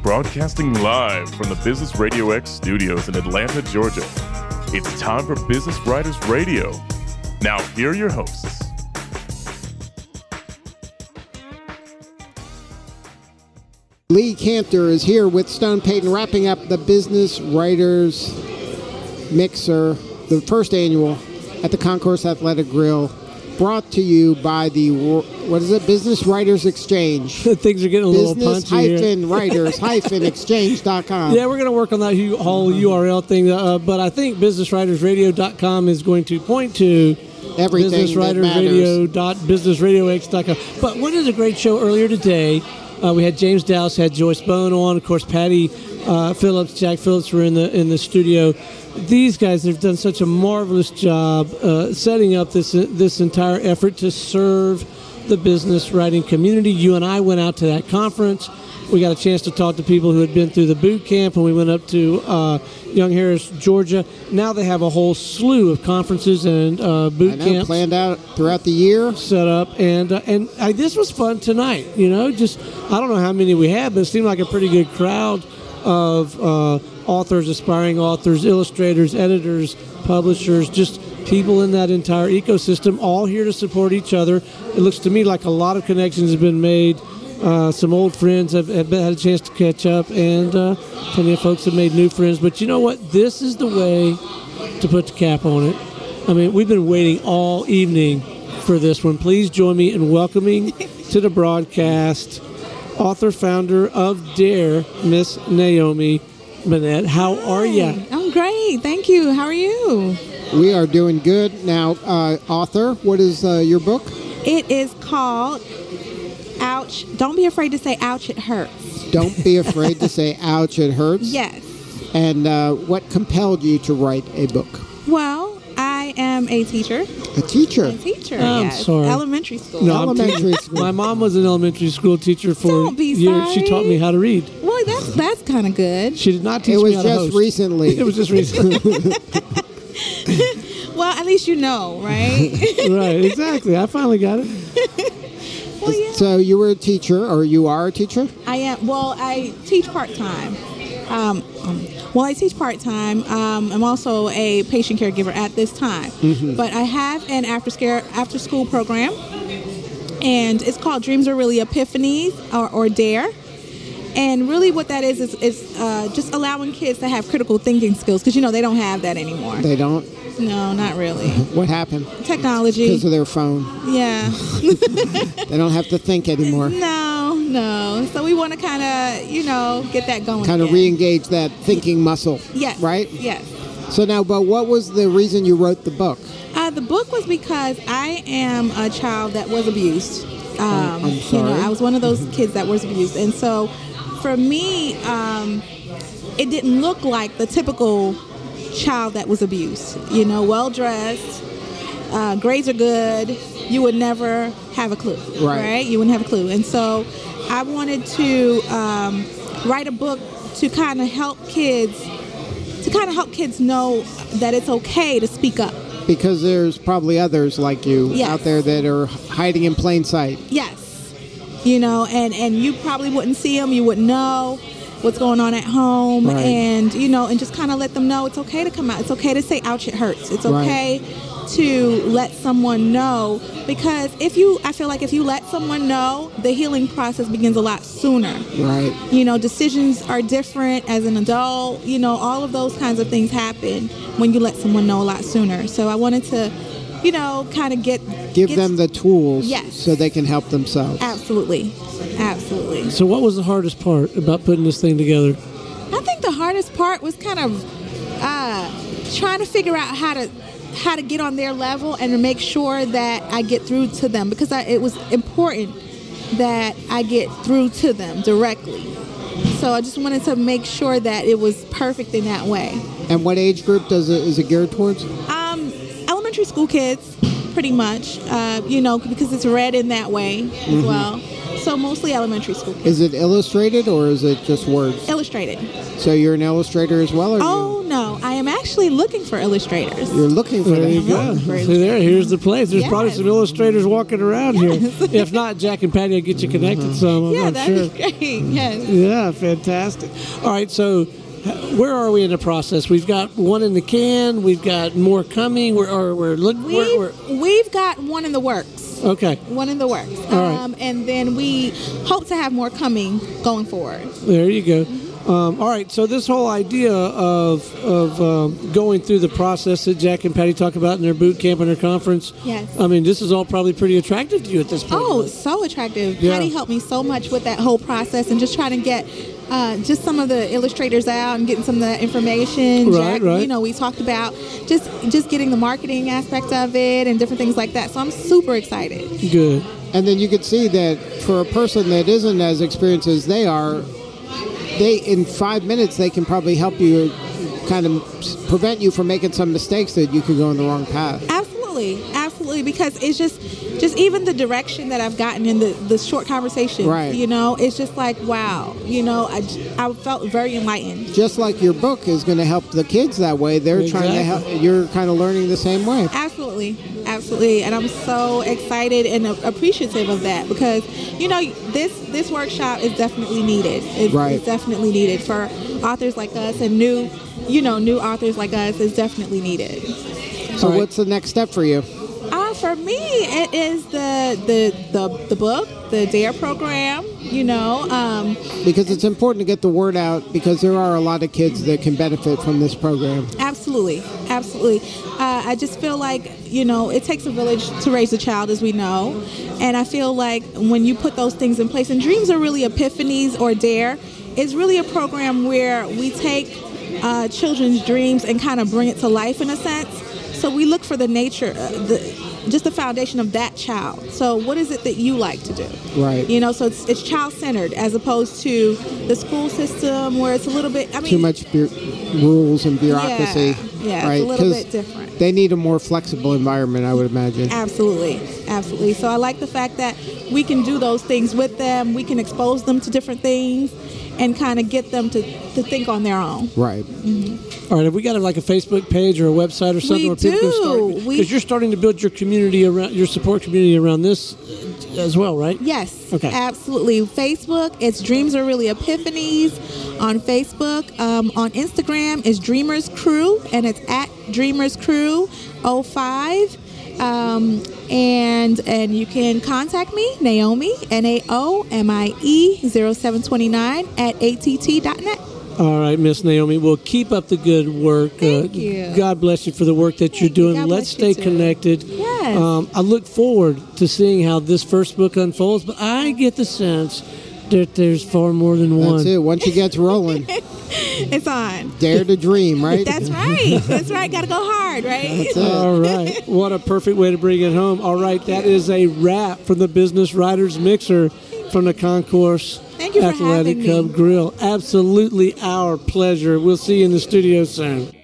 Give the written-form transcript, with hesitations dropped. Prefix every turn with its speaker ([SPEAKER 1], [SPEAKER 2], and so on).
[SPEAKER 1] Broadcasting live from the Business Radio X studios in Atlanta, Georgia. It's time for Business Writers Radio. Now, here are your hosts.
[SPEAKER 2] Lee Cantor is here with Stone Payton, wrapping up the Business Writers Mixer, the first annual at the Concourse Athletic Grill, brought to you by the, Business Writers Exchange.
[SPEAKER 3] Things are getting a little punchy here.
[SPEAKER 2] Business-writers-exchange.com.
[SPEAKER 3] Yeah, we're going to work on that whole URL thing, but I think businesswritersradio.com is going to point to
[SPEAKER 2] everything
[SPEAKER 3] businesswritersradio.businessradiox.com. But what is a great show earlier today? We had James Dowse, had Joyce Bone on, of course, Patty Phillips, Jack Phillips were in the studio. These guys have done such a marvelous job setting up this entire effort to serve the business writing community. You and I went out to that conference. We got a chance to talk to people who had been through the boot camp, and we went up to Young Harris, Georgia. Now they have a whole slew of conferences and boot camps
[SPEAKER 2] planned out throughout the year,
[SPEAKER 3] set up, and this was fun tonight. You know, just I don't know how many we had, but it seemed like a pretty good crowd of authors, aspiring authors, illustrators, editors, publishers, just people in that entire ecosystem, all here to support each other. It looks to me like a lot of connections have been made. Some old friends have had a chance to catch up, and plenty of folks have made new friends. But you know what? This is the way to put the cap on it. I mean, we've been waiting all evening for this one. Please join me in welcoming to the broadcast author, founder of DARE, Miss Naomi Bennett. How are you?
[SPEAKER 4] I'm great. Thank you. How are you?
[SPEAKER 2] We are doing good. Now, author, what is your book?
[SPEAKER 4] It is called Ouch. Don't be afraid to say ouch, it hurts.
[SPEAKER 2] Don't be afraid to say ouch, it hurts?
[SPEAKER 4] Yes.
[SPEAKER 2] And what compelled you to write a book?
[SPEAKER 4] Well, I am a teacher.
[SPEAKER 2] A teacher?
[SPEAKER 4] A teacher,
[SPEAKER 3] I'm
[SPEAKER 4] yes.
[SPEAKER 3] sorry.
[SPEAKER 4] Elementary school.
[SPEAKER 3] No,
[SPEAKER 2] elementary school.
[SPEAKER 3] My mom was an elementary school teacher for
[SPEAKER 4] Don't be
[SPEAKER 3] years.
[SPEAKER 4] sorry.
[SPEAKER 3] She taught me how to read.
[SPEAKER 4] Well, that's kind of good.
[SPEAKER 3] She did not teach
[SPEAKER 2] It was
[SPEAKER 3] me how to
[SPEAKER 2] just
[SPEAKER 3] host.
[SPEAKER 2] recently.
[SPEAKER 3] It was just recently.
[SPEAKER 4] Well, at least you know, right?
[SPEAKER 3] Right, exactly. I finally got it.
[SPEAKER 4] Well, yeah.
[SPEAKER 2] So you were a teacher, or you are a teacher?
[SPEAKER 4] I am. Well, I teach part-time. I teach part-time. I'm also a patient caregiver at this time. Mm-hmm. But I have an after-school program, and it's called Dreams Are Really Epiphanies, or DARE. And really what that is just allowing kids to have critical thinking skills, because, they don't have that anymore.
[SPEAKER 2] They don't?
[SPEAKER 4] No, not really.
[SPEAKER 2] What happened?
[SPEAKER 4] Technology.
[SPEAKER 2] Because of their phone.
[SPEAKER 4] Yeah.
[SPEAKER 2] They don't have to think anymore.
[SPEAKER 4] No. So we want to kind of, get that going.
[SPEAKER 2] Kind of re-engage that thinking muscle.
[SPEAKER 4] Yes.
[SPEAKER 2] Right?
[SPEAKER 4] Yes.
[SPEAKER 2] So now, but what was the reason you wrote the book?
[SPEAKER 4] The book was because I am a child that was abused.
[SPEAKER 2] I'm sorry.
[SPEAKER 4] I was one of those kids that was abused. And so for me, it didn't look like the typical child that was abused. Well-dressed, grades are good. You would never have a clue, right? You wouldn't have a clue. And so I wanted to write a book to kind of help kids know that it's okay to speak up.
[SPEAKER 2] Because there's probably others like you out there that are hiding in plain sight.
[SPEAKER 4] Yes. And you probably wouldn't see them. You wouldn't know what's going on at home.
[SPEAKER 2] Right.
[SPEAKER 4] And, and just kind of let them know it's okay to come out. It's okay to say, ouch, it hurts. It's okay to let someone know, because I feel like if you let someone know, the healing process begins a lot sooner.
[SPEAKER 2] Right.
[SPEAKER 4] Decisions are different as an adult. All of those kinds of things happen when you let someone know a lot sooner. So I wanted to, kind of give
[SPEAKER 2] them the tools,
[SPEAKER 4] yes,
[SPEAKER 2] so they can help themselves.
[SPEAKER 4] Absolutely.
[SPEAKER 3] So what was the hardest part about putting this thing together?
[SPEAKER 4] I think the hardest part was kind of trying to figure out how to get on their level and to make sure that I get through to them, because it was important that I get through to them directly. So I just wanted to make sure that it was perfect in that way.
[SPEAKER 2] And what age group is it geared towards?
[SPEAKER 4] Elementary school kids, pretty much, because it's read in that way as well. So mostly elementary school kids.
[SPEAKER 2] Is it illustrated or is it just words?
[SPEAKER 4] Illustrated.
[SPEAKER 2] So you're an illustrator as well? Or
[SPEAKER 4] no. No, I am actually looking for illustrators.
[SPEAKER 2] You're looking for
[SPEAKER 3] There
[SPEAKER 2] them.
[SPEAKER 3] you go.
[SPEAKER 4] For
[SPEAKER 3] See there, here's the place. There's probably
[SPEAKER 4] Yes.
[SPEAKER 3] some illustrators walking around here. If not, Jack and Patty will get you connected some. I'm
[SPEAKER 4] Yeah,
[SPEAKER 3] not
[SPEAKER 4] that'd
[SPEAKER 3] sure.
[SPEAKER 4] be great. Yes.
[SPEAKER 3] Yeah, fantastic. All right, so where are we in the process? We've got one in the can. We've got more coming. We're looking.
[SPEAKER 4] We've got one in the works.
[SPEAKER 3] Okay,
[SPEAKER 4] One in the works.
[SPEAKER 3] All right.
[SPEAKER 4] And then we hope to have more coming going forward.
[SPEAKER 3] there you go. All right, so this whole idea of going through the process that Jack and Patty talk about in their boot camp and their conference.
[SPEAKER 4] Yes.
[SPEAKER 3] I mean, this is all probably pretty attractive to you at this point.
[SPEAKER 4] Oh, so attractive.
[SPEAKER 3] Yeah.
[SPEAKER 4] Patty helped me so much with that whole process and just trying to get just some of the illustrators out and getting some of that information.
[SPEAKER 3] Right,
[SPEAKER 4] Jack,
[SPEAKER 3] right.
[SPEAKER 4] You know, we talked about just getting the marketing aspect of it and different things like that. So I'm super excited.
[SPEAKER 3] Good.
[SPEAKER 2] And then you can see that for a person that isn't as experienced as they are, in 5 minutes they can probably help you, kind of prevent you from making some mistakes that you could go in the wrong path.
[SPEAKER 4] Absolutely, because it's just even the direction that I've gotten in the short conversation.
[SPEAKER 2] Right.
[SPEAKER 4] You know, it's just like, wow. You know, I felt very enlightened.
[SPEAKER 2] Just like your book is going to help the kids that way, they're trying to help. You're kind of learning the same way.
[SPEAKER 4] Absolutely, and I'm so excited and appreciative of that because you know this workshop is definitely needed. It's definitely needed for authors like us and new authors like us is definitely needed.
[SPEAKER 2] So what's the next step for you?
[SPEAKER 4] For me, it is the book, the DARE program. You know,
[SPEAKER 2] because it's important to get the word out because there are a lot of kids that can benefit from this program.
[SPEAKER 4] Absolutely. I just feel like, you know, it takes a village to raise a child, as we know. And I feel like when you put those things in place, and Dreams Are Really Epiphanies or DARE is really a program where we take children's dreams and kind of bring it to life in a sense. So we look for the nature, just the foundation of that child. So what is it that you like to do?
[SPEAKER 2] Right.
[SPEAKER 4] You know, so it's child-centered as opposed to the school system where it's a little bit, I mean...
[SPEAKER 2] Too much rules and bureaucracy.
[SPEAKER 4] Yeah,
[SPEAKER 2] right?
[SPEAKER 4] It's a little bit different.
[SPEAKER 2] They need a more flexible environment, I would imagine.
[SPEAKER 4] Absolutely. So I like the fact that we can do those things with them. We can expose them to different things and kind of get them to think on their own.
[SPEAKER 2] Right.
[SPEAKER 4] Mm-hmm.
[SPEAKER 3] All right, have we got like a Facebook page or a website or something
[SPEAKER 4] We
[SPEAKER 3] where people can
[SPEAKER 4] do.
[SPEAKER 3] start? Because you're starting to build your community around your support community around this as well, right?
[SPEAKER 4] Yes.
[SPEAKER 3] Okay.
[SPEAKER 4] Absolutely. Facebook, it's Dreams Are Really Epiphanies on Facebook. On Instagram, it's Dreamers Crew, and it's at Dreamers Crew 05. And you can contact me, Naomi, Naomie 0729 at att.net.
[SPEAKER 3] All right, Miss Naomi. Well, keep up the good work.
[SPEAKER 4] Thank you.
[SPEAKER 3] God bless you for the work that you're doing.
[SPEAKER 4] God
[SPEAKER 3] Let's
[SPEAKER 4] bless you
[SPEAKER 3] stay
[SPEAKER 4] too.
[SPEAKER 3] connected.
[SPEAKER 4] Yes.
[SPEAKER 3] I look forward to seeing how this first book unfolds, but I get the sense that there's far more than one.
[SPEAKER 2] That's it. Once it gets rolling,
[SPEAKER 4] It's on.
[SPEAKER 2] dare to dream, right?
[SPEAKER 4] That's right. That's right. Got to go hard, right?
[SPEAKER 2] That's it.
[SPEAKER 3] All right. What a perfect way to bring it home. All right. That is a wrap from the Business Writers Mixer from the Concourse
[SPEAKER 4] Thank you for
[SPEAKER 3] Athletic
[SPEAKER 4] having me.
[SPEAKER 3] Club Grill. Absolutely our pleasure. We'll see you in the studio soon.